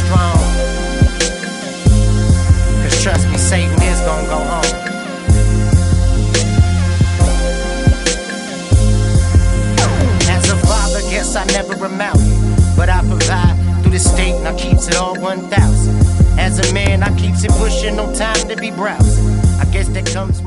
strong. Cause trust me, Satan is gonna go home. As a father, guess I never amount, but I provide through the state and I keeps it all 1,000. As a man, I keeps it pushing, no time to be browsing. I guess that comes with